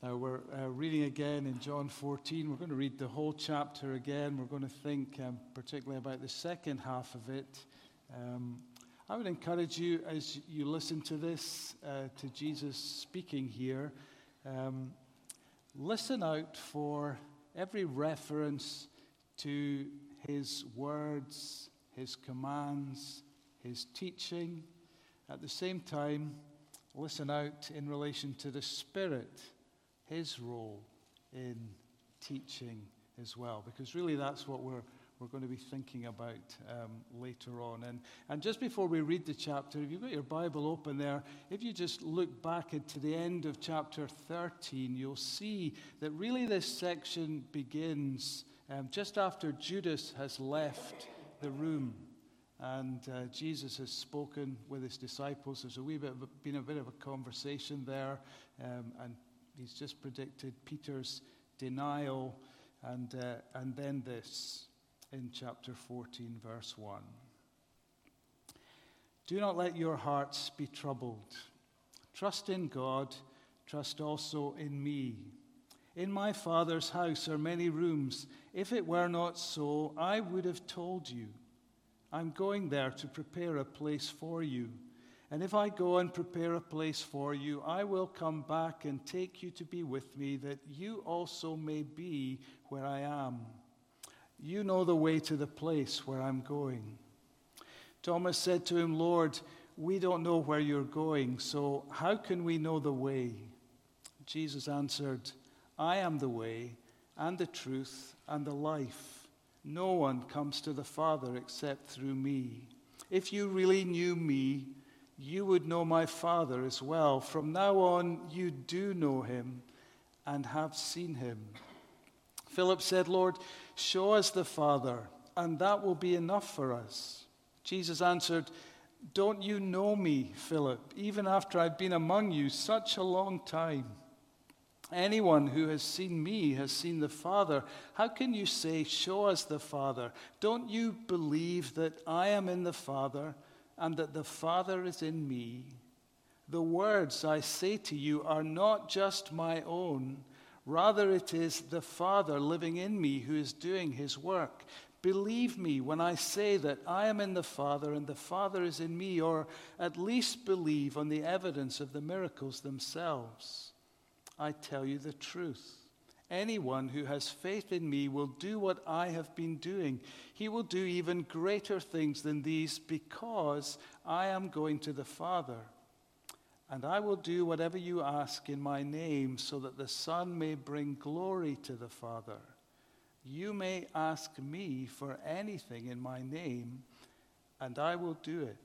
We're reading again in John 14. We're going to read the whole chapter again. We're going to think particularly about the second half of it. I would encourage you, as you listen to this, to Jesus speaking here, listen out for every reference to his words, his commands, his teaching. At the same time, listen out in relation to the Spirit, his role in teaching as well, because really that's what we're going to be thinking about later on. And just before we read the chapter, if you've got your Bible open there, if you just look back into the end of chapter 13, you'll see that really this section begins just after Judas has left the room. And Jesus has spoken with his disciples. There's been a bit of a conversation there, and he's just predicted Peter's denial, and then this in chapter 14, verse 1. Do not let your hearts be troubled. Trust in God, trust also in me. In my Father's house are many rooms. If it were not so, I would have told you. I'm going there to prepare a place for you. And if I go and prepare a place for you, I will come back and take you to be with me, that you also may be where I am. You know the way to the place where I'm going. Thomas said to him, Lord, we don't know where you're going, so how can we know the way? Jesus answered, I am the way and the truth and the life. No one comes to the Father except through me. If you really knew me, you would know my Father as well. From now on, you do know him and have seen him. Philip said, Lord, show us the Father, and that will be enough for us. Jesus answered, don't you know me, Philip, even after I've been among you such a long time? Anyone who has seen me has seen the Father. How can you say, show us the Father? Don't you believe that I am in the Father and that the Father is in me? The words I say to you are not just my own. Rather, it is the Father living in me who is doing his work. Believe me when I say that I am in the Father and the Father is in me, or at least believe on the evidence of the miracles themselves. I tell you the truth. Anyone who has faith in me will do what I have been doing. He will do even greater things than these, because I am going to the Father. And I will do whatever you ask in my name, so that the Son may bring glory to the Father. You may ask me for anything in my name, and I will do it.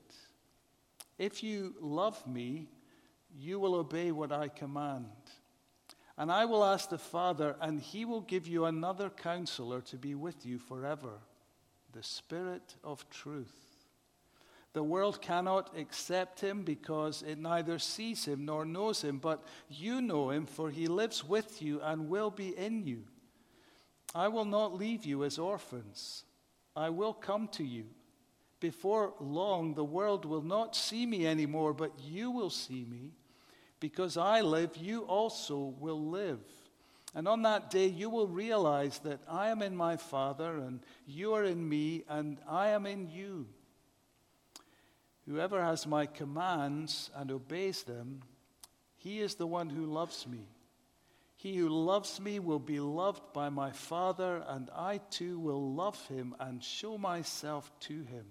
If you love me, you will obey what I command. And I will ask the Father, and he will give you another counselor to be with you forever, the Spirit of truth. The world cannot accept him because it neither sees him nor knows him, but you know him, for he lives with you and will be in you. I will not leave you as orphans. I will come to you. Before long, the world will not see me anymore, but you will see me. Because I live, you also will live. And on that day, you will realize that I am in my Father, and you are in me, and I am in you. Whoever has my commands and obeys them, he is the one who loves me. He who loves me will be loved by my Father, and I too will love him and show myself to him.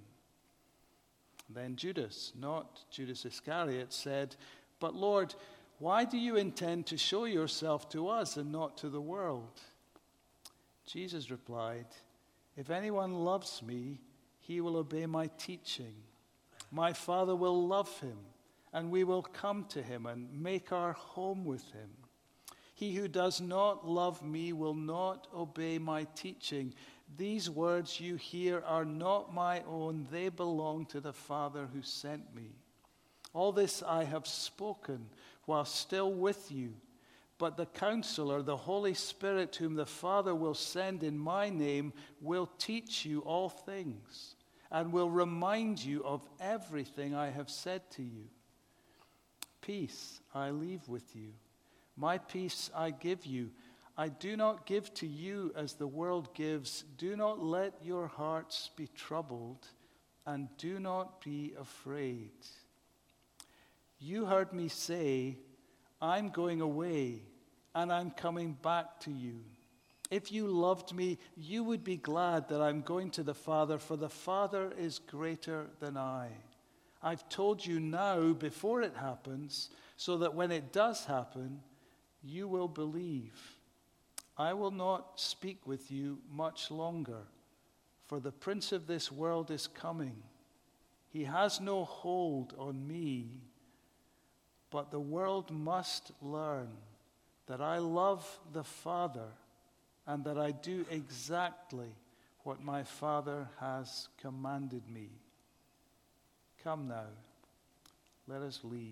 Then Judas, not Judas Iscariot, said, But Lord, why do you intend to show yourself to us and not to the world? Jesus replied, If anyone loves me, he will obey my teaching. My Father will love him, and we will come to him and make our home with him. He who does not love me will not obey my teaching. These words you hear are not my own. They belong to the Father who sent me. All this I have spoken while still with you. But the Counselor, the Holy Spirit, whom the Father will send in my name, will teach you all things and will remind you of everything I have said to you. Peace I leave with you. My peace I give you. I do not give to you as the world gives. Do not let your hearts be troubled, and do not be afraid. You heard me say, I'm going away, and I'm coming back to you. If you loved me, you would be glad that I'm going to the Father, for the Father is greater than I. I've told you now before it happens, so that when it does happen, you will believe. I will not speak with you much longer, for the prince of this world is coming. He has no hold on me, but the world must learn that I love the Father and that I do exactly what my Father has commanded me. Come now, let us leave.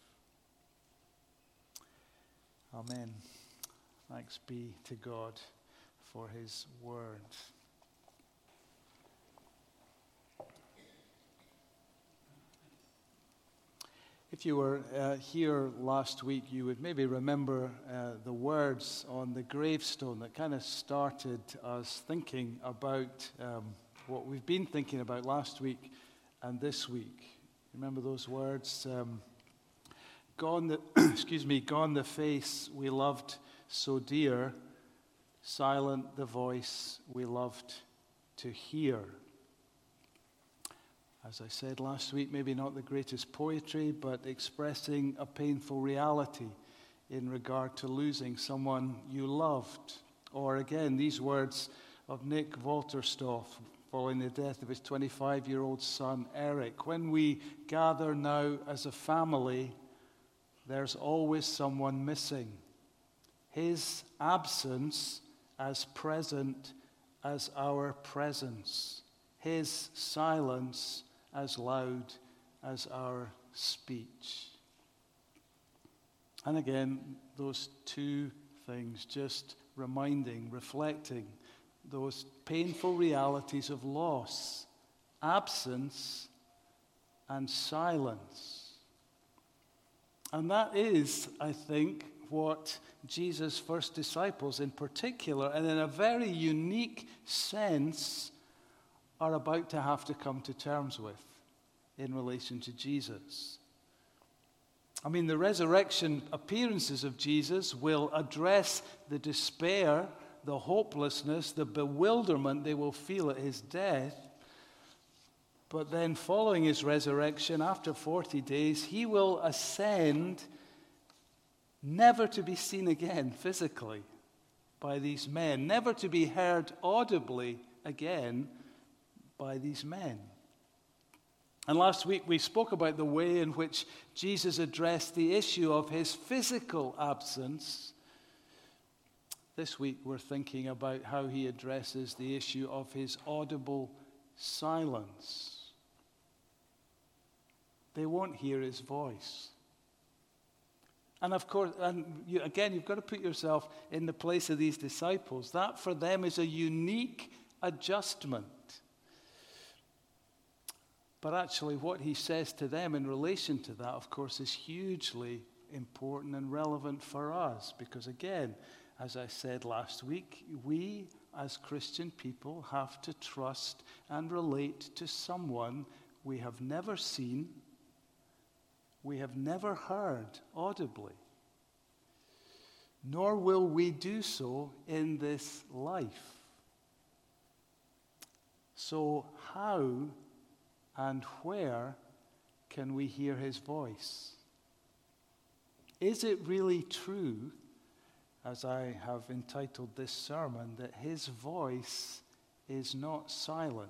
Amen. Thanks be to God for his word. If you were here last week, you would maybe remember the words on the gravestone that kind of started us thinking about what we've been thinking about last week and this week. Remember those words? Gone the face we loved so dear, silent the voice we loved to hear. As I said last week, maybe not the greatest poetry, but expressing a painful reality in regard to losing someone you loved. Or again, these words of Nick Wolterstorff following the death of his 25-year-old son, Eric. When we gather now as a family, there's always someone missing. His absence as present as our presence. His silence as loud as our speech. And again, those two things, just reflecting those painful realities of loss, absence, and silence. And that is, I think, what Jesus' first disciples in particular, and in a very unique sense, are about to have to come to terms with in relation to Jesus. I mean, the resurrection appearances of Jesus will address the despair, the hopelessness, the bewilderment they will feel at his death. But then following his resurrection, after 40 days, he will ascend, never to be seen again physically by these men, never to be heard audibly again by these men. And last week we spoke about the way in which Jesus addressed the issue of his physical absence. This week we're thinking about how he addresses the issue of his audible silence. They won't hear his voice. And of course, you've got to put yourself in the place of these disciples. That for them is a unique adjustment. But actually what he says to them in relation to that, of course, is hugely important and relevant for us. Because again, as I said last week, we as Christian people have to trust and relate to someone we have never seen, we have never heard audibly, nor will we do so in this life. So how and where can we hear his voice? Is it really true, as I have entitled this sermon, that his voice is not silent?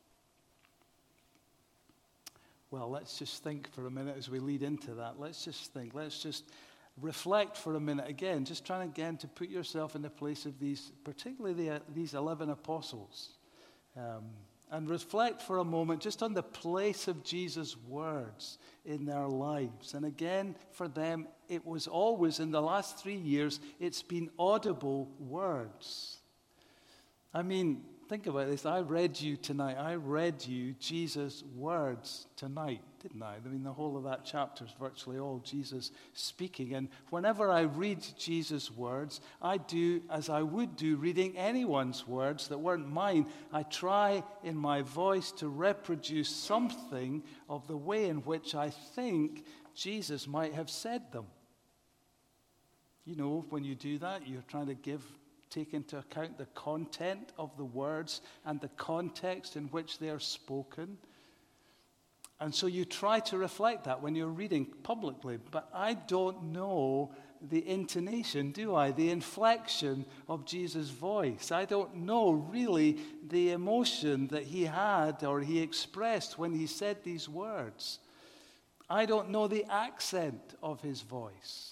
Well, let's just think for a minute as we lead into that. Let's just think. Let's just reflect for a minute again, just trying again to put yourself in the place of these, particularly these 11 apostles. And reflect for a moment just on the place of Jesus' words in their lives. And again, for them, it was always, in the last 3 years, it's been audible words. I mean, Think about this. I read you tonight. I read you Jesus' words tonight, didn't I? I mean, the whole of that chapter is virtually all Jesus speaking. And whenever I read Jesus' words, I do as I would do reading anyone's words that weren't mine. I try in my voice to reproduce something of the way in which I think Jesus might have said them. You know, when you do that, you're trying to take into account the content of the words and the context in which they are spoken. And so you try to reflect that when you're reading publicly. But I don't know the intonation, do I? The inflection of Jesus' voice. I don't know really the emotion that he had or he expressed when he said these words. I don't know the accent of his voice.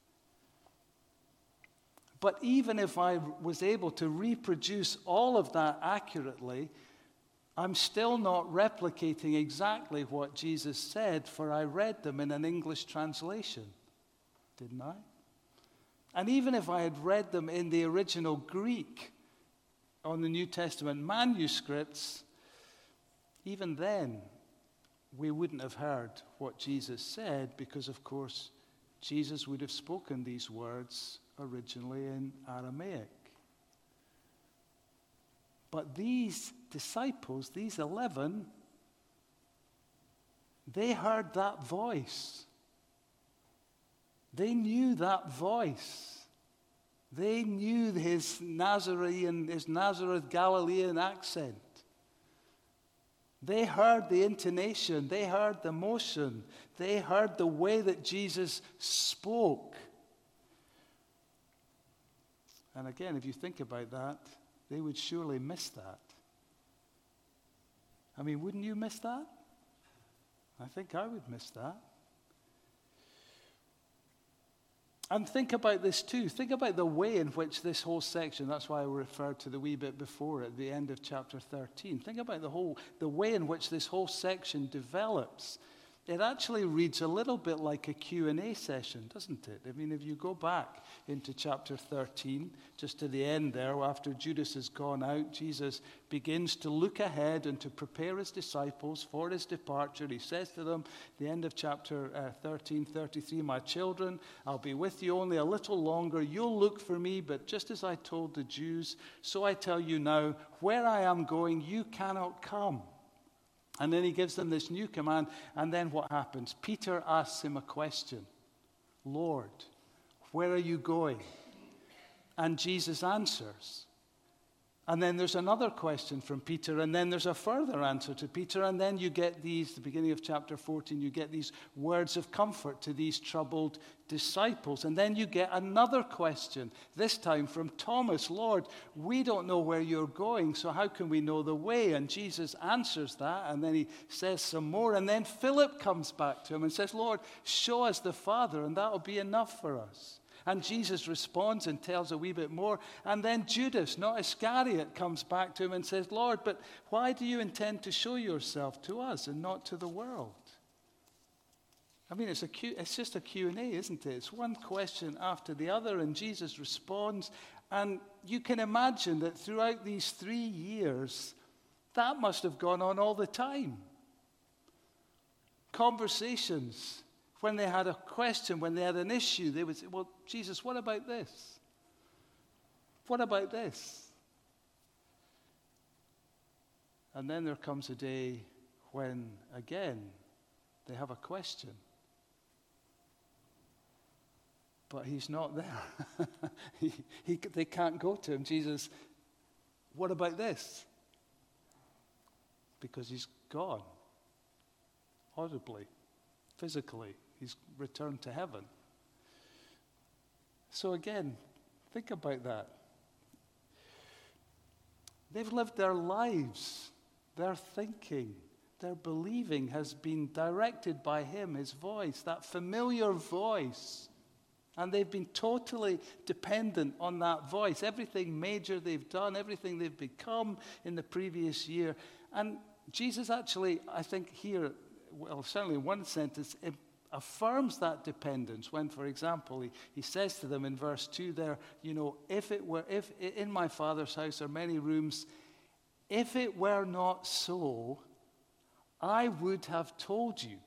But even if I was able to reproduce all of that accurately, I'm still not replicating exactly what Jesus said, for I read them in an English translation, didn't I? And even if I had read them in the original Greek on the New Testament manuscripts, even then, we wouldn't have heard what Jesus said because, of course, Jesus would have spoken these words originally in Aramaic. But these disciples, these 11, they heard that voice. They knew that voice. They knew his Nazareth Galilean accent. They heard the intonation. They heard the motion. They heard the way that Jesus spoke. And again, if you think about that, they would surely miss that. I mean, wouldn't you miss that? I think I would miss that. And think about this too. Think about the way in which this whole section, that's why I referred to the wee bit before at the end of chapter 13. Think about the way in which this whole section develops. It actually reads a little bit like a Q&A session, doesn't it? I mean, if you go back into chapter 13, just to the end there, after Judas has gone out, Jesus begins to look ahead and to prepare his disciples for his departure. He says to them, the end of chapter 13:33, "My children, I'll be with you only a little longer. You'll look for me, but just as I told the Jews, so I tell you now, where I am going, you cannot come." And then he gives them this new command. And then what happens? Peter asks him a question. "Lord, where are you going?" And Jesus answers. And then there's another question from Peter, and then there's a further answer to Peter, and then you get these, the beginning of chapter 14, you get these words of comfort to these troubled disciples. And then you get another question, this time from Thomas. "Lord, we don't know where you're going, so how can we know the way?" And Jesus answers that, and then he says some more, and then Philip comes back to him and says, "Lord, show us the Father, and that'll be enough for us." And Jesus responds and tells a wee bit more. And then Judas, not Iscariot, comes back to him and says, "Lord, but why do you intend to show yourself to us and not to the world?" I mean, it's just a Q&A, isn't it? It's one question after the other, and Jesus responds. And you can imagine that throughout these 3 years, that must have gone on all the time. Conversations. When they had a question, when they had an issue, they would say, "Well, Jesus, what about this? What about this?" And then there comes a day when, again, they have a question. But he's not there. They can't go to him. Jesus, "What about this?" Because he's gone, audibly, physically. He's returned to heaven. So again, think about that. They've lived their lives. Their thinking, their believing has been directed by him, his voice, that familiar voice. And they've been totally dependent on that voice. Everything major they've done, everything they've become in the previous year. And Jesus actually, I think here, well, certainly in one sentence, affirms that dependence when, for example, he says to them in verse 2 there, "If in my Father's house are many rooms, If it were not so, I would have told you.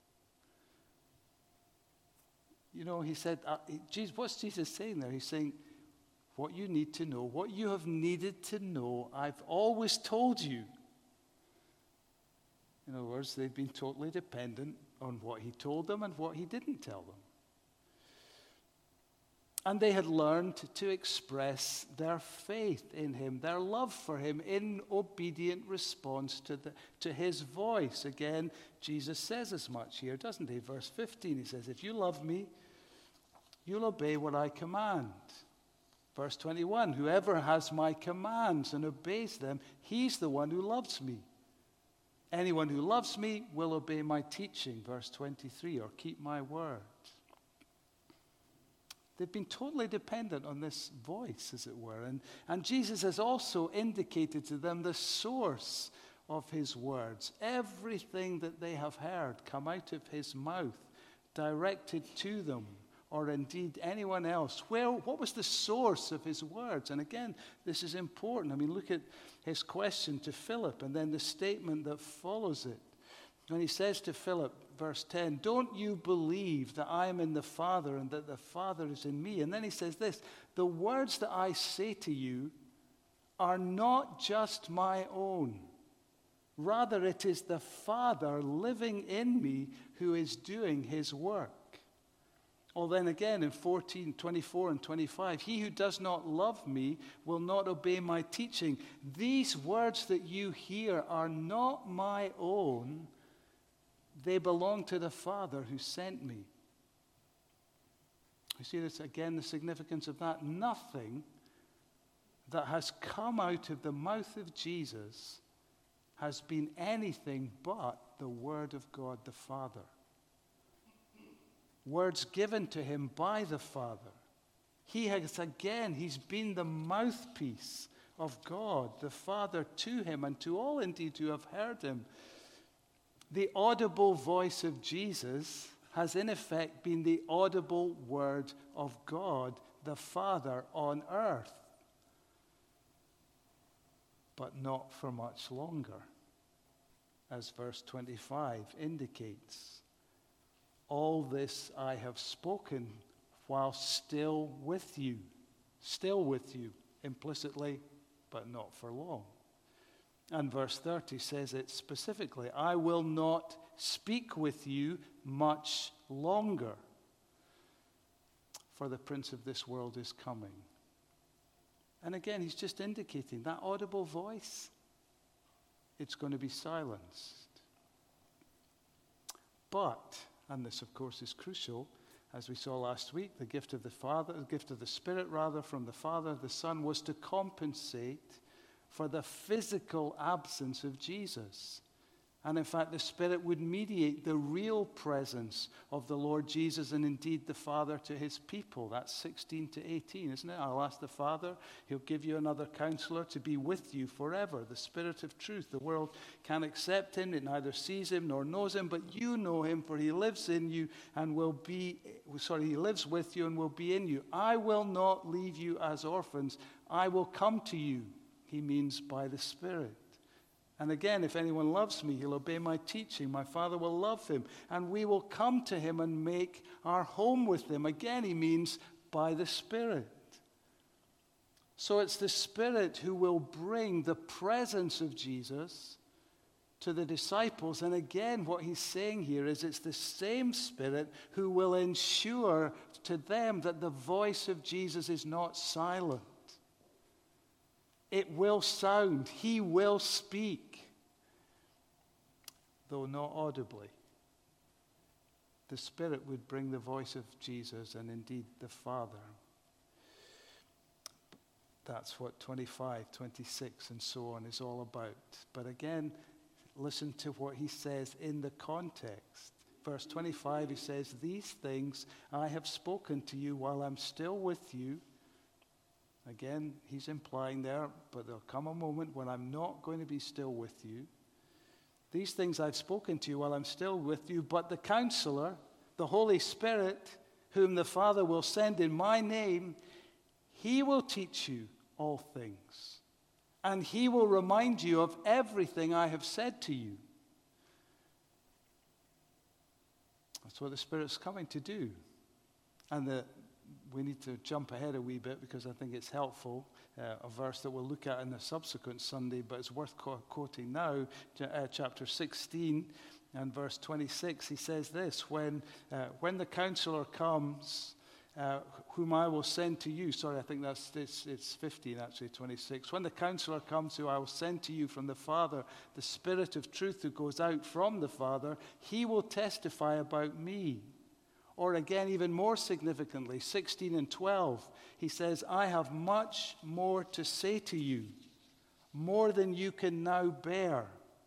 You know, he said, what's Jesus saying there? He's saying, what you need to know, what you have needed to know, I've always told you. In other words, they'd been totally dependent on what he told them and what he didn't tell them. And they had learned to express their faith in him, their love for him, in obedient response to his voice. Again, Jesus says as much here, doesn't he? Verse 15, he says, if you love me, you'll obey what I command. Verse 21, whoever has my commands and obeys them, he's the one who loves me. Anyone who loves me will obey my teaching. Verse 23, or keep my word. They've been totally dependent on this voice, as it were. And Jesus has also indicated to them the source of his words. Everything that they have heard come out of his mouth, directed to them, or indeed anyone else. What was the source of his words? And again, this is important. I mean, look at his question to Philip and then the statement that follows it. When he says to Philip, verse 10, don't you believe that I am in the Father and that the Father is in me? And then he says this, the words that I say to you are not just my own. Rather, it is the Father living in me who is doing his work. Or then again in 14, 24 and 25, he who does not love me will not obey my teaching. These words that you hear are not my own. They belong to the Father who sent me. You see this again, the significance of that. Nothing that has come out of the mouth of Jesus has been anything but the Word of God the Father. Words given to him by the Father. He's been the mouthpiece of God, the Father, to him and to all indeed who have heard him. The audible voice of Jesus has in effect been the audible word of God, the Father, on earth. But not for much longer, as verse 25 indicates. All this I have spoken while still with you, implicitly, but not for long. And verse 30 says it specifically, I will not speak with you much longer, for the prince of this world is coming. And again, he's just indicating that audible voice, it's going to be silenced. But, and this of course is crucial, as we saw last week, the gift of the Spirit from the Father, the Son, was to compensate for the physical absence of Jesus. And in fact, the Spirit would mediate the real presence of the Lord Jesus and indeed the Father to his people. That's 16 to 18, isn't it? I'll ask the Father, he'll give you another counselor to be with you forever, the Spirit of truth. The world can't accept him, it neither sees him nor knows him, but you know him, for he lives in you and he lives with you and will be in you. I will not leave you as orphans. I will come to you, he means by the Spirit. And again, if anyone loves me, he'll obey my teaching. My Father will love him, and we will come to him and make our home with him. Again, he means by the Spirit. So it's the Spirit who will bring the presence of Jesus to the disciples. And again, what he's saying here is it's the same Spirit who will ensure to them that the voice of Jesus is not silent. It will sound. He will speak, though not audibly. The Spirit would bring the voice of Jesus and indeed the Father. That's what 25, 26, and so on is all about. But again, listen to what he says in the context. Verse 25, he says, these things I have spoken to you while I'm still with you. Again, he's implying there, but there'll come a moment when I'm not going to be still with you. These things I've spoken to you while I'm still with you, but the Counselor, the Holy Spirit, whom the Father will send in my name, he will teach you all things and he will remind you of everything I have said to you. That's what the Spirit's coming to do. And we need to jump ahead a wee bit because I think it's helpful. A verse that we'll look at in a subsequent Sunday, but it's worth quoting now. Chapter 16 and verse 26, he says this, when the Counselor comes, whom I will send to you. Sorry, I think it's 15, actually, 26. When the Counselor comes, who I will send to you from the Father, the Spirit of truth who goes out from the Father, he will testify about me. Or again, even more significantly, 16 and 12, he says, I have much more to say to you, more than you can now bear.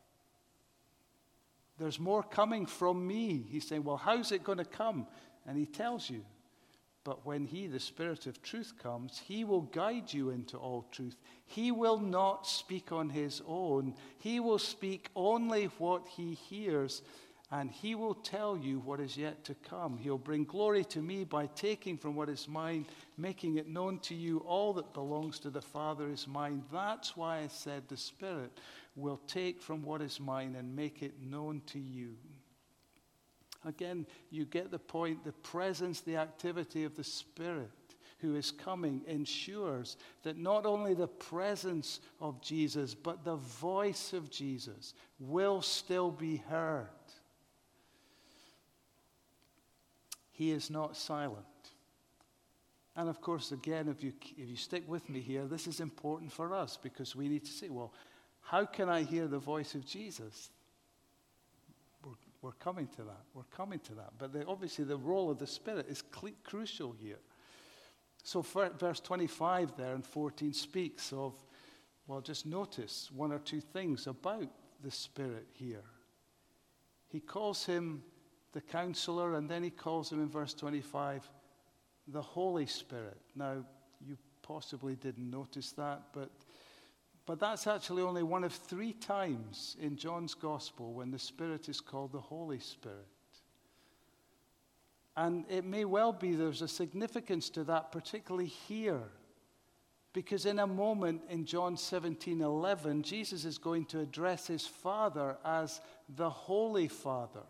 There's more coming from me. He's saying, well, how's it going to come? And he tells you. But when he, the Spirit of truth, comes, he will guide you into all truth. He will not speak on his own. He will speak only what he hears, and he will tell you what is yet to come. He'll bring glory to me by taking from what is mine, making it known to you. All that belongs to the Father is mine. That's why I said the Spirit will take from what is mine and make it known to you. Again, you get the point. The presence, the activity of the Spirit who is coming ensures that not only the presence of Jesus, but the voice of Jesus will still be heard. He is not silent. And of course, again, if you stick with me here, this is important for us because we need to say, well, how can I hear the voice of Jesus? We're coming to that. We're coming to that. But obviously the role of the Spirit is crucial here. So verse 25 there and 14 speaks of, well, just notice one or two things about the Spirit here. He calls him the Counselor, and then he calls him in verse 25 the Holy Spirit. Now, you possibly didn't notice that, but that's actually only one of 3 times in John's Gospel when the Spirit is called the Holy Spirit. And it may well be there's a significance to that, particularly here, because in a moment in John 17:11, Jesus is going to address his Father as the Holy Father.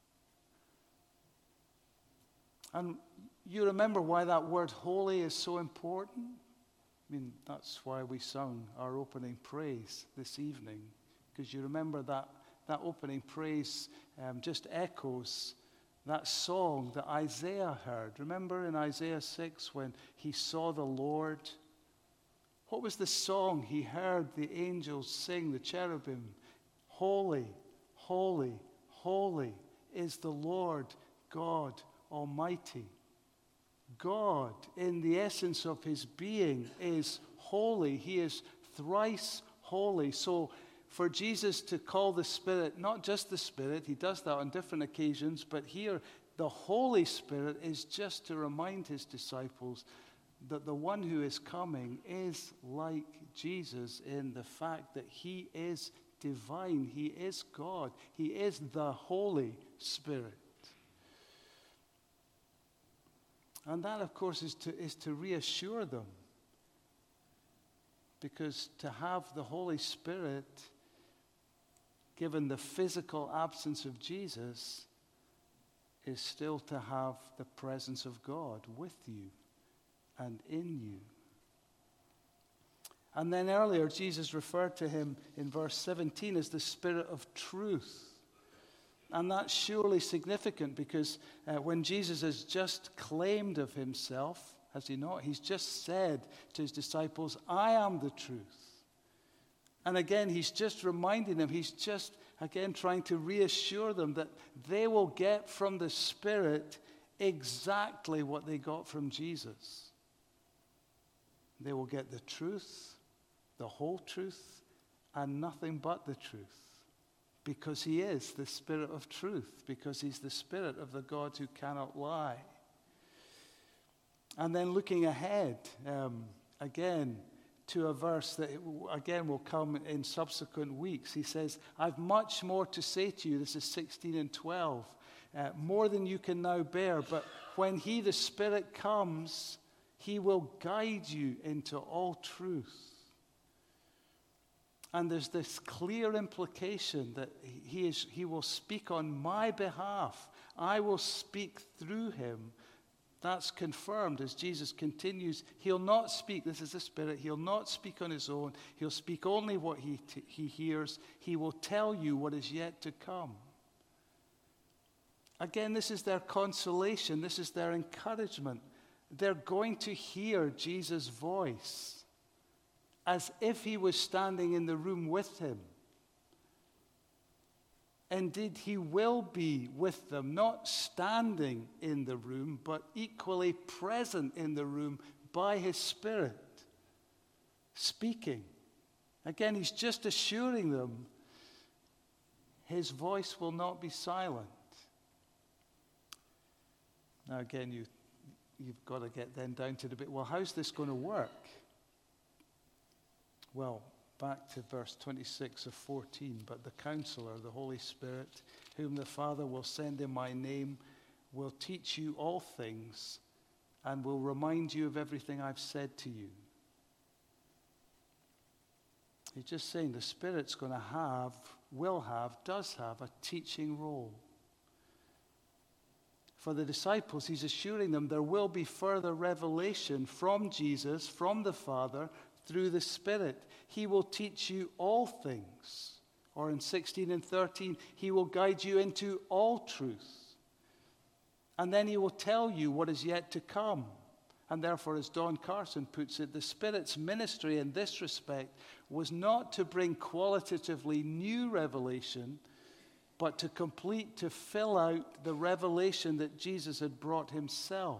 And you remember why that word holy is so important? I mean, that's why we sung our opening praise this evening, because you remember that opening praise just echoes that song that Isaiah heard. Remember in Isaiah 6 when he saw the Lord? What was the song he heard the angels sing, the cherubim? Holy, holy, holy is the Lord God Almighty. God, in the essence of his being, is holy. He is thrice holy. So for Jesus to call the Spirit, not just the Spirit, he does that on different occasions, but here the Holy Spirit is just to remind his disciples that the one who is coming is like Jesus in the fact that he is divine. He is God. He is the Holy Spirit. And that, of course, is to reassure them. Because to have the Holy Spirit, given the physical absence of Jesus, is still to have the presence of God with you and in you. And then earlier, Jesus referred to him in verse 17 as the Spirit of truth. And that's surely significant because when Jesus has just claimed of himself, has he not? He's just said to his disciples, I am the truth. And again, he's just reminding them, he's just, again, trying to reassure them that they will get from the Spirit exactly what they got from Jesus. They will get the truth, the whole truth, and nothing but the truth. Because he is the Spirit of truth, because he's the Spirit of the God who cannot lie. And then looking ahead, again, to a verse that, again, will come in subsequent weeks. He says, I've much more to say to you. This is 16 and 12. More than you can now bear. But when he, the Spirit, comes, he will guide you into all truth. And there's this clear implication that he will speak on my behalf. I will speak through him. That's confirmed as Jesus continues. He'll not speak, this is the Spirit, he'll not speak on his own. He'll speak only what he hears. He will tell you what is yet to come. Again, this is their consolation. This is their encouragement. They're going to hear Jesus' voice as if he was standing in the room with him. Indeed, he will be with them, not standing in the room, but equally present in the room by his Spirit, speaking. Again, he's just assuring them his voice will not be silent. Now, again, you've got to get then down to the bit, well, how's this going to work? Well, back to verse 26 of 14. But the Counselor, the Holy Spirit, whom the Father will send in my name, will teach you all things and will remind you of everything I've said to you. He's just saying the Spirit's going to have, will have, does have a teaching role. For the disciples, he's assuring them there will be further revelation from Jesus, from the Father, through the Spirit. He will teach you all things. Or in 16 and 13, he will guide you into all truth. And then he will tell you what is yet to come. And therefore, as Don Carson puts it, the Spirit's ministry in this respect was not to bring qualitatively new revelation, but to complete, to fill out the revelation that Jesus had brought himself.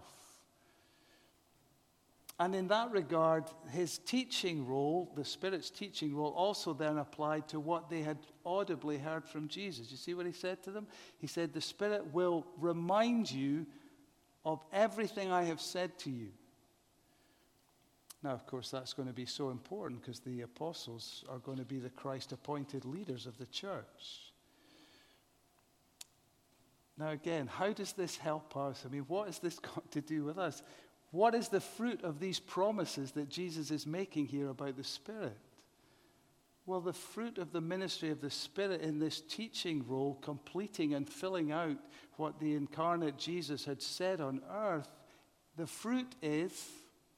And in that regard, his teaching role, the Spirit's teaching role, also then applied to what they had audibly heard from Jesus. You see what he said to them? He said, the Spirit will remind you of everything I have said to you. Now, of course, that's going to be so important because the apostles are going to be the Christ-appointed leaders of the church. Now, again, how does this help us? I mean, what has this got to do with us? What is the fruit of these promises that Jesus is making here about the Spirit? Well, the fruit of the ministry of the Spirit in this teaching role, completing and filling out what the incarnate Jesus had said on earth, the fruit is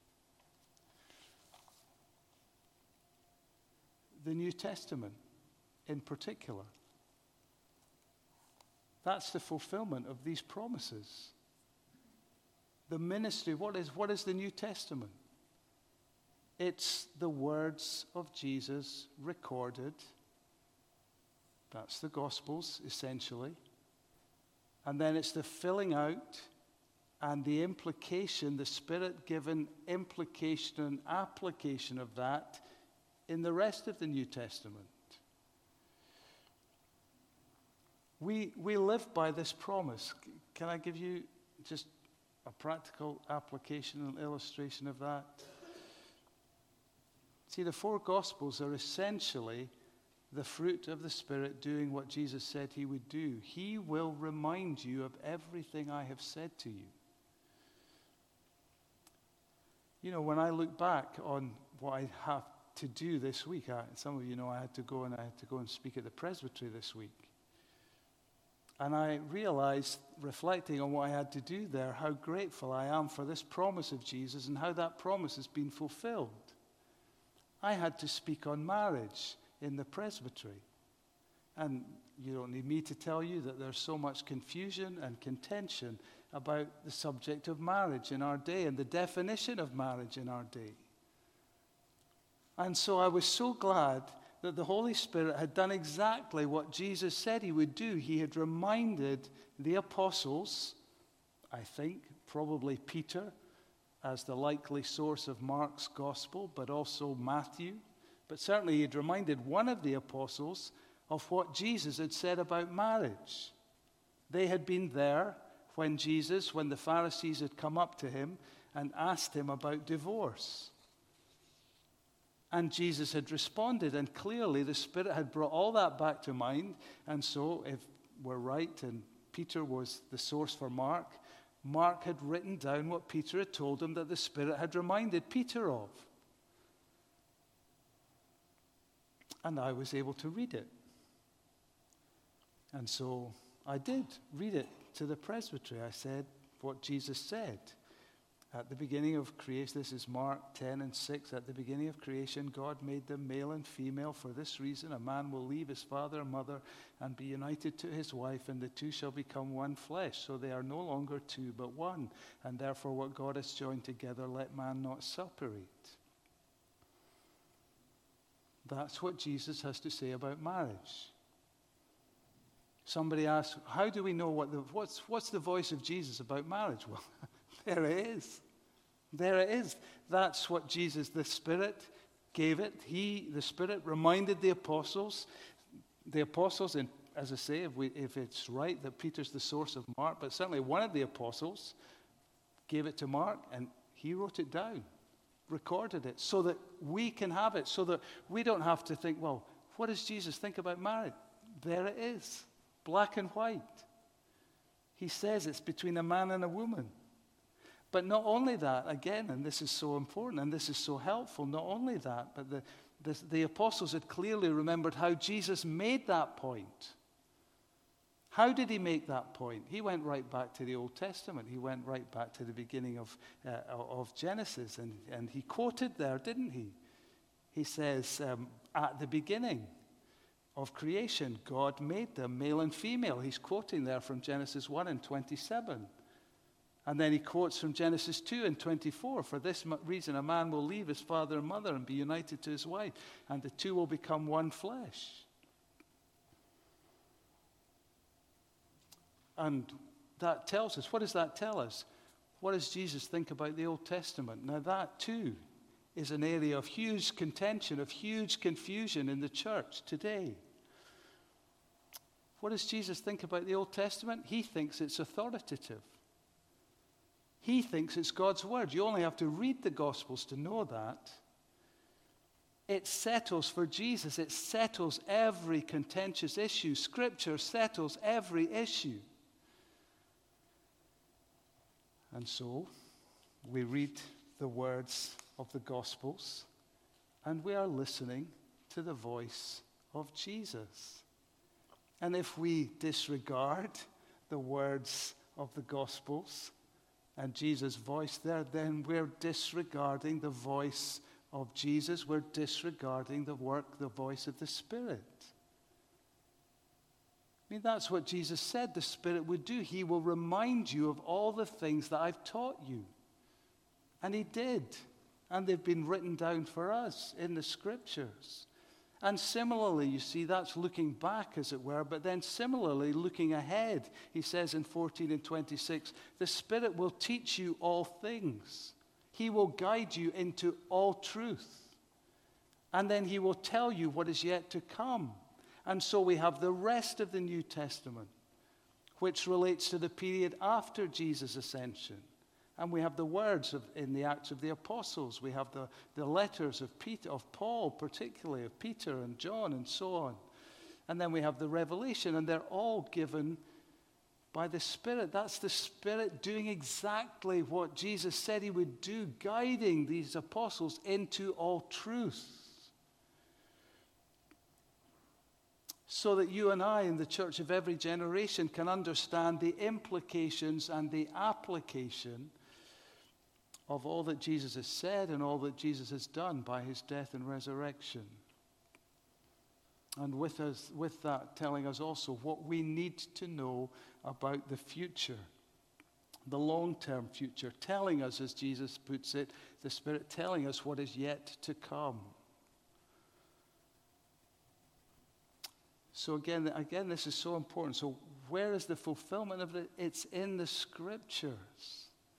the New Testament in particular. That's the fulfillment of these promises. The ministry, what is the New Testament? It's the words of Jesus recorded. That's the Gospels, essentially. And then it's the filling out and the implication, the Spirit-given implication and application of that in the rest of the New Testament. We live by this promise. Can I give you just a practical application and illustration of that? See, the four Gospels are essentially the fruit of the Spirit doing what Jesus said he would do. He will remind you of everything I have said to you. You know, when I look back on what I have to do this week, some of you know I had to go and speak at the presbytery this week. And I realized, reflecting on what I had to do there, how grateful I am for this promise of Jesus and how that promise has been fulfilled. I had to speak on marriage in the presbytery. And you don't need me to tell you that there's so much confusion and contention about the subject of marriage in our day and the definition of marriage in our day. And so I was so glad that the Holy Spirit had done exactly what Jesus said he would do. He had reminded the apostles, I think, probably Peter, as the likely source of Mark's gospel, but also Matthew. But certainly he had reminded one of the apostles of what Jesus had said about marriage. They had been there when the Pharisees had come up to him and asked him about divorce. And Jesus had responded, and clearly the Spirit had brought all that back to mind. And so, if we're right, and Peter was the source for Mark, Mark had written down what Peter had told him that the Spirit had reminded Peter of. And I was able to read it. And so I did read it to the presbytery. I said what Jesus said. At the beginning of creation, this is Mark 10:6. At the beginning of creation, God made them male and female. For this reason, a man will leave his father and mother and be united to his wife, and the two shall become one flesh. So they are no longer two, but one. And therefore, what God has joined together, let man not separate. That's what Jesus has to say about marriage. Somebody asks, how do we know what's the voice of Jesus about marriage? Well, there it is. There it is. That's what Jesus, the Spirit, gave it. The Spirit, reminded the apostles. The apostles, and as I say, if it's right that Peter's the source of Mark, but certainly one of the apostles gave it to Mark, and he wrote it down, recorded it, so that we can have it, so that we don't have to think, well, what does Jesus think about marriage? There it is, black and white. He says it's between a man and a woman. But not only that, again, and this is so important and this is so helpful, not only that, but the apostles had clearly remembered how Jesus made that point. How did he make that point? He went right back to the Old Testament. He went right back to the beginning of Genesis, and he quoted there, didn't he? He says, at the beginning of creation, God made them male and female. He's quoting there from Genesis 1:27. And then he quotes from Genesis 2:24. For this reason, a man will leave his father and mother and be united to his wife, and the two will become one flesh. And that tells us, what does that tell us? What does Jesus think about the Old Testament? Now that too is an area of huge contention, of huge confusion in the church today. What does Jesus think about the Old Testament? He thinks it's authoritative. He thinks it's God's word. You only have to read the Gospels to know that. It settles for Jesus. It settles every contentious issue. Scripture settles every issue. And so, we read the words of the Gospels, and we are listening to the voice of Jesus. And if we disregard the words of the Gospels, and Jesus' voice there, then we're disregarding the voice of Jesus. We're disregarding the voice of the Spirit. I mean, that's what Jesus said the Spirit would do. He will remind you of all the things that I've taught you. And he did. And they've been written down for us in the Scriptures. And similarly, you see, that's looking back, as it were, but then similarly, looking ahead, he says in 14:26, the Spirit will teach you all things. He will guide you into all truth. And then he will tell you what is yet to come. And so we have the rest of the New Testament, which relates to the period after Jesus' ascension. And we have the words in the Acts of the Apostles. We have the letters of Peter, of Paul particularly, of Peter and John and so on. And then we have the Revelation, and they're all given by the Spirit. That's the Spirit doing exactly what Jesus said he would do, guiding these apostles into all truth. So that you and I in the church of every generation can understand the implications and the application of all that Jesus has said and all that Jesus has done by his death and resurrection. And with that telling us also what we need to know about the future, the long-term future, telling us, as Jesus puts it, the Spirit telling us what is yet to come. So again, this is so important. So where is the fulfillment of it? It's in the Scriptures.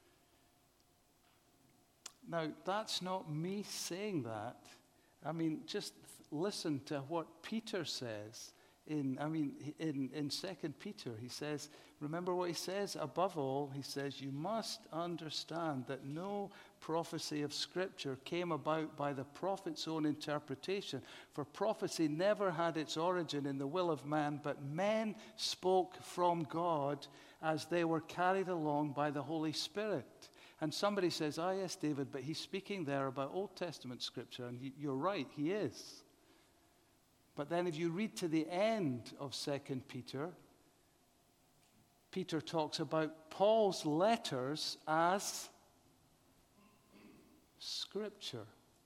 Now, that's not me saying that. I mean, just listen to what Peter says in 2 Peter. He says, remember what he says? Above all, he says, you must understand that no prophecy of Scripture came about by the prophet's own interpretation. For prophecy never had its origin in the will of man, but men spoke from God as they were carried along by the Holy Spirit. And somebody says, yes, David, but he's speaking there about Old Testament Scripture. And you're right, he is. But then if you read to the end of 2 Peter, Peter talks about Paul's letters as Scripture.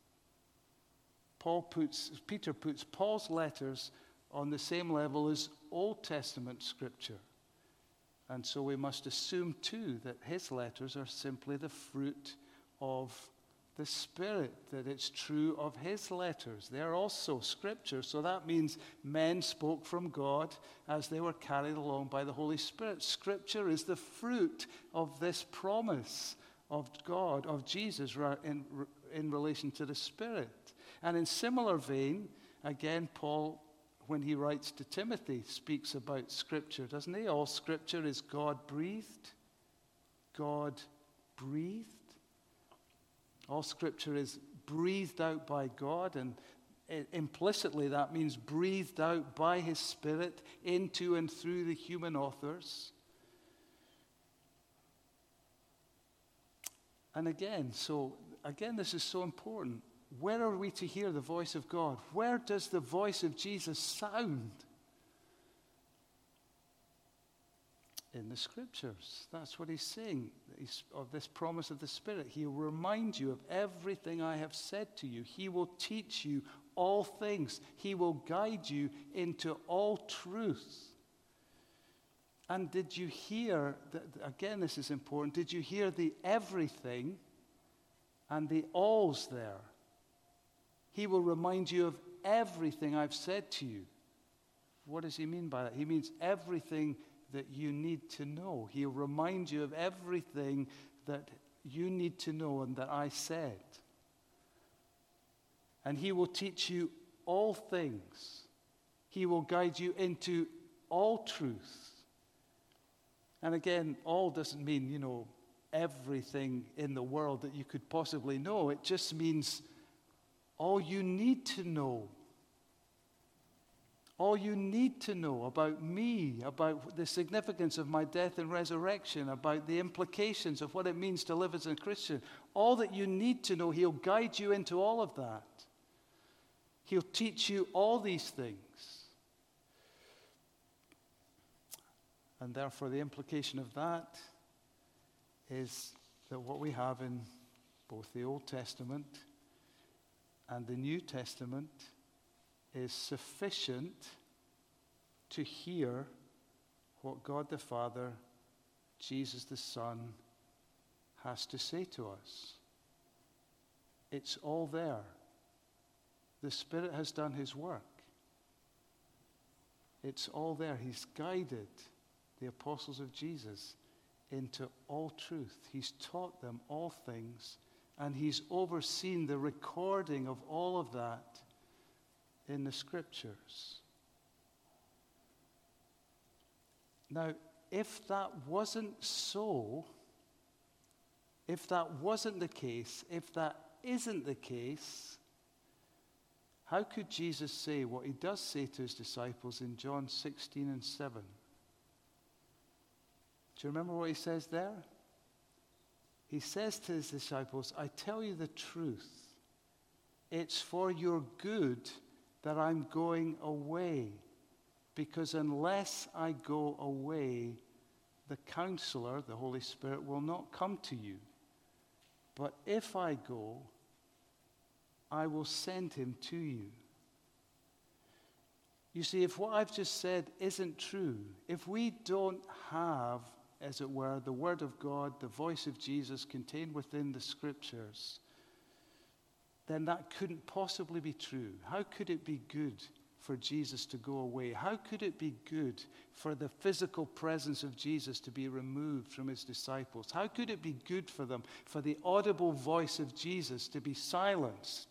Peter puts Paul's letters on the same level as Old Testament Scripture. And so we must assume, too, that his letters are simply the fruit of the Spirit, that it's true of his letters. They're also Scripture, so that means men spoke from God as they were carried along by the Holy Spirit. Scripture is the fruit of this promise of God, of Jesus, in relation to the Spirit. And in similar vein, again, Paul, when he writes to Timothy, speaks about Scripture, doesn't he? All Scripture is God-breathed. God-breathed. All Scripture is breathed out by God, and implicitly that means breathed out by His Spirit into and through the human authors. And again, this is so important. Where are we to hear the voice of God? Where does the voice of Jesus sound? In the Scriptures. That's what he's saying, of this promise of the Spirit. He'll remind you of everything I have said to you. He will teach you all things. He will guide you into all truth. And did you hear, again this is important, did you hear the everything and the alls there? He will remind you of everything I've said to you. What does he mean by that? He means everything that you need to know. He'll remind you of everything that you need to know and that I said. And he will teach you all things. He will guide you into all truth. And again, all doesn't mean, everything in the world that you could possibly know. It just means all you need to know. All you need to know about me, about the significance of my death and resurrection, about the implications of what it means to live as a Christian. All that you need to know, he'll guide you into all of that. He'll teach you all these things. And therefore, the implication of that is that what we have in both the Old Testament and the New Testament is sufficient to hear what God the Father, Jesus the Son, has to say to us. It's all there. The Spirit has done his work. It's all there. He's guided the apostles of Jesus into all truth. He's taught them all things, and he's overseen the recording of all of that in the Scriptures. Now, if that wasn't so, if that wasn't the case, if that isn't the case, how could Jesus say what he does say to his disciples in John 16 and 7? Do you remember what he says there? He says to his disciples, I tell you the truth. It's for your good that I'm going away, because unless I go away, the Counselor, the Holy Spirit, will not come to you. But if I go, I will send him to you. You see, if what I've just said isn't true, if we don't have, as it were, the Word of God, the voice of Jesus contained within the Scriptures, then that couldn't possibly be true. How could it be good for Jesus to go away? How could it be good for the physical presence of Jesus to be removed from his disciples? How could it be good for them, for the audible voice of Jesus to be silenced,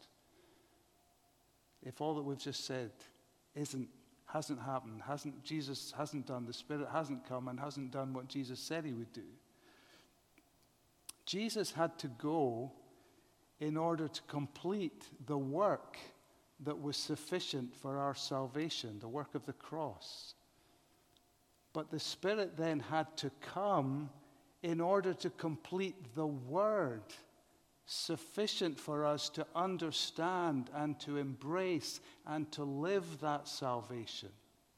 if all that we've just said hasn't happened, Jesus hasn't done, the Spirit hasn't come and hasn't done what Jesus said he would do? Jesus had to go in order to complete the work that was sufficient for our salvation, the work of the cross. But the Spirit then had to come in order to complete the Word sufficient for us to understand and to embrace and to live that salvation.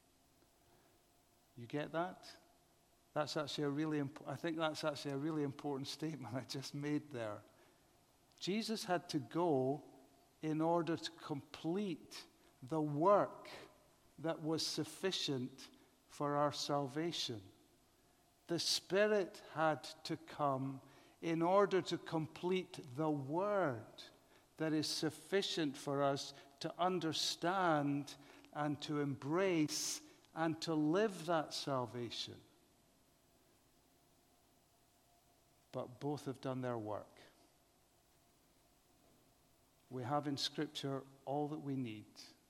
You get that? That's actually I think that's actually a really important statement I just made there. Jesus had to go in order to complete the work that was sufficient for our salvation. The Spirit had to come in order to complete the Word that is sufficient for us to understand and to embrace and to live that salvation. But both have done their work. We have in Scripture all that we need.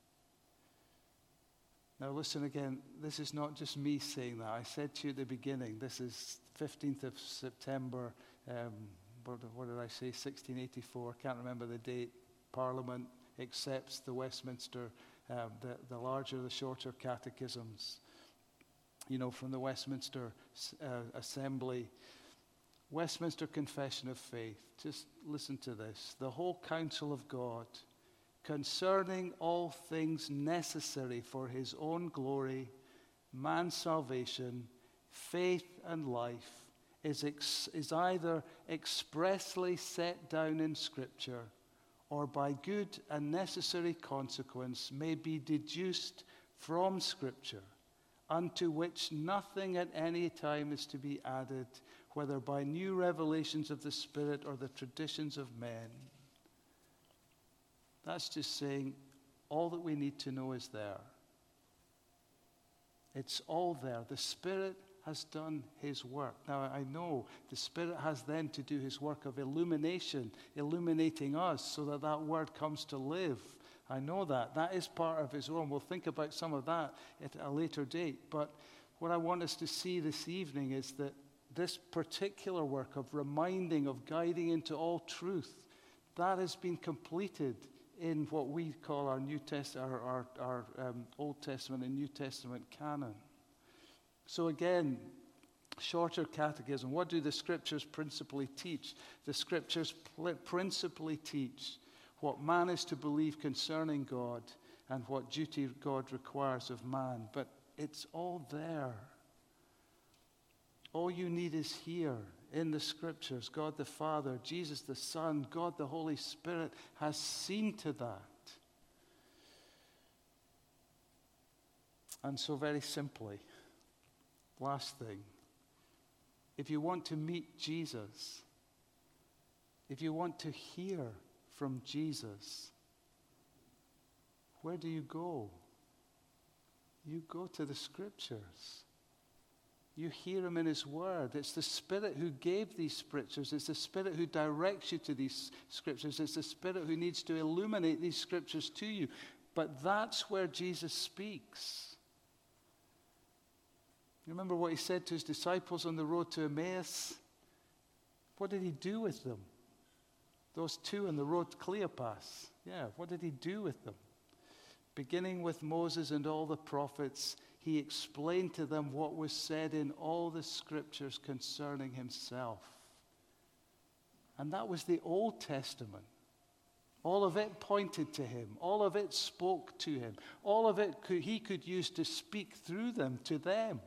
Now listen again, this is not just me saying that. I said to you at the beginning, this is 15th of September, what did I say, 1684, I can't remember the date. Parliament accepts the Westminster, the larger, the shorter catechisms, from the Westminster Assembly. Westminster Confession of Faith. Just listen to this. The whole counsel of God concerning all things necessary for his own glory, man's salvation, faith and life is either expressly set down in Scripture or by good and necessary consequence may be deduced from Scripture, unto which nothing at any time is to be added, whether by new revelations of the Spirit or the traditions of men. That's just saying all that we need to know is there. It's all there. The Spirit has done his work. Now, I know the Spirit has then to do his work of illumination, illuminating us so that that word comes to live. I know that. That is part of his own. We'll think about some of that at a later date. But what I want us to see this evening is that this particular work of reminding, of guiding into all truth, that has been completed in what we call our New Testament, our Old Testament and New Testament canon. So again, shorter catechism. What do the Scriptures principally teach? The Scriptures principally teach what man is to believe concerning God and what duty God requires of man. But it's all there. All you need is here in the Scriptures. God the Father, Jesus the Son, God the Holy Spirit has seen to that. And so very simply, last thing, if you want to meet Jesus, if you want to hear from Jesus, where do you go? You go to the Scriptures. You hear him in his word. It's the Spirit who gave these Scriptures. It's the Spirit who directs you to these Scriptures. It's the Spirit who needs to illuminate these Scriptures to you. But that's where Jesus speaks. Remember what he said to his disciples on the road to Emmaus? What did he do with them? Those two on the road to Cleopas. Yeah, what did he do with them? Beginning with Moses and all the prophets, he explained to them what was said in all the Scriptures concerning himself. And that was the Old Testament. All of it pointed to him. All of it spoke to him. All of it he could use to speak through them to them.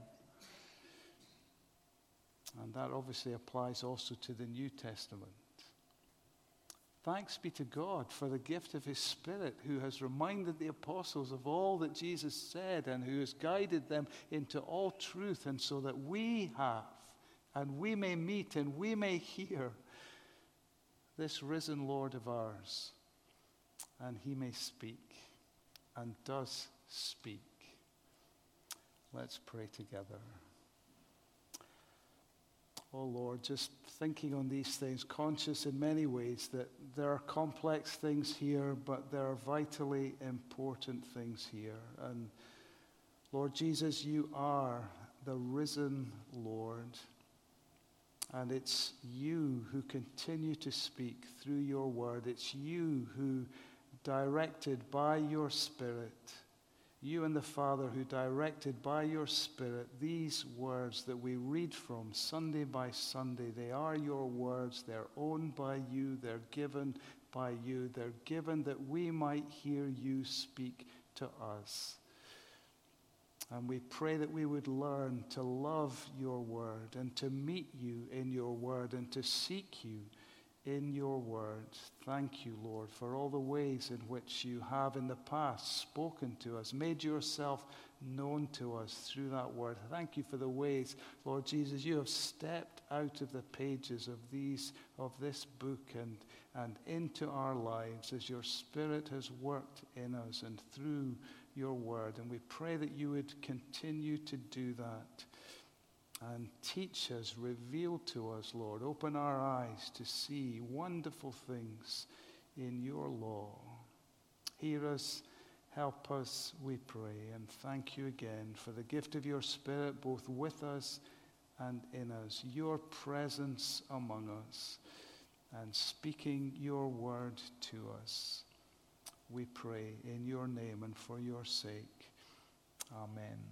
And that obviously applies also to the New Testament. Thanks be to God for the gift of his Spirit, who has reminded the apostles of all that Jesus said and who has guided them into all truth, and so that we have, and we may meet and we may hear this risen Lord of ours, and he may speak and does speak. Let's pray together. Oh Lord, just thinking on these things, conscious in many ways that there are complex things here, but there are vitally important things here. And Lord Jesus, you are the risen Lord. And it's you who continue to speak through your word. It's you who, directed by your Spirit, You and the Father who directed by your Spirit these words that we read from Sunday by Sunday. They are your words. They're owned by you. They're given by you. They're given that we might hear you speak to us. And we pray that we would learn to love your word and to meet you in your word and to seek you in your word. Thank you, Lord, for all the ways in which you have in the past spoken to us, made yourself known to us through that word. Thank you for the ways, Lord Jesus, you have stepped out of the pages of this book and into our lives as your Spirit has worked in us and through your word. And we pray that you would continue to do that and teach us, reveal to us, Lord. Open our eyes to see wonderful things in your law. Hear us, help us, we pray. And thank you again for the gift of your Spirit, both with us and in us, your presence among us, and speaking your word to us. We pray in your name and for your sake. Amen.